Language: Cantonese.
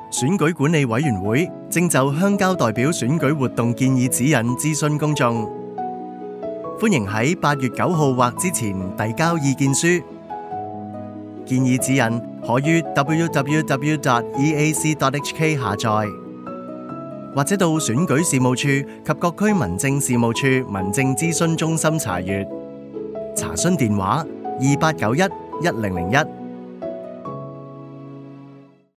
選舉管理委員會正就鄉郊代表選舉活動建議指引諮詢公眾，歡迎喺8月9號或之前遞交意見書。建議指引可於 www.eac.hk 下載，或者到選舉事務處及各區民政事務處民政諮詢中心查閱。查詢電話：28911001。